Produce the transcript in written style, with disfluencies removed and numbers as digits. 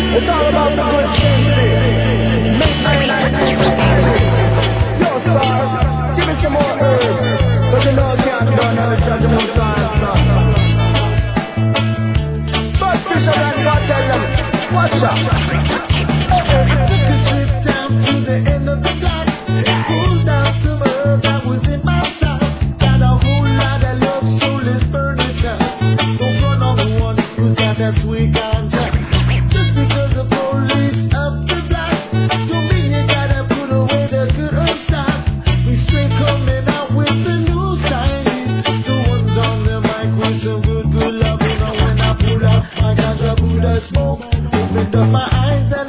It's all about the good things. Make my life yo, stars, give me some more herbs. But you know I can't do no judge the most high, son. But Bishop and God tell them, watch out. Took a trip down to the end of the block. Pulled out some herb that was in my stock. Got a whole lot of love, soulless furniture. Don't run on the one who's got that sweet ganja. Just because the police up the block, don't mean you gotta put away the good old stock. We straight coming out with the new Chinese. The ones on the mic with some good love. You know when I pull out, I got the Buddha smoke. Opened up my eyes.